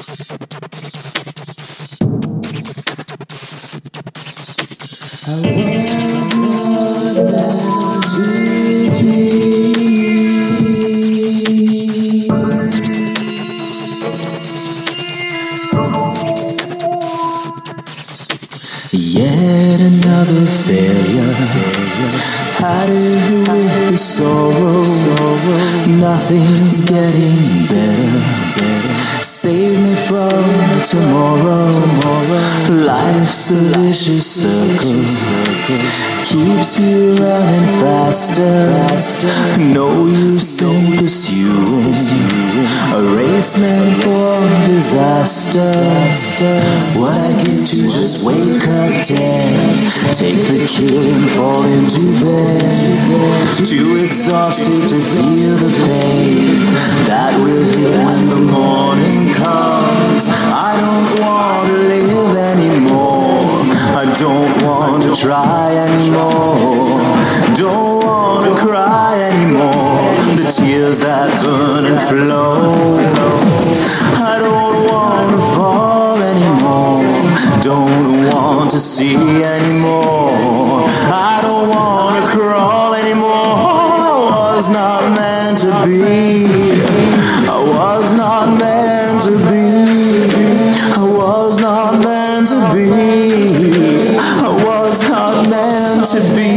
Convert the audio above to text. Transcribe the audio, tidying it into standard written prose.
Yet another failure, added with the sorrow. Nothing's getting better. Save me from tomorrow. Life's a vicious circle, keeps you running faster. No use in pursuing a race meant for disaster. What I give to just wake up dead, take the cue and fall into bed. Too exhausted to feel the pain that will hit when the morning comes. I don't want to live anymore. I don't want to try anymore. Don't want to cry anymore. The tears that burn and flow. I don't want to fall anymore. Don't want to see anymore. I don't want to crawl anymore. I was not meant to be. I was not meant to be. I was not meant to be. I was not meant to be.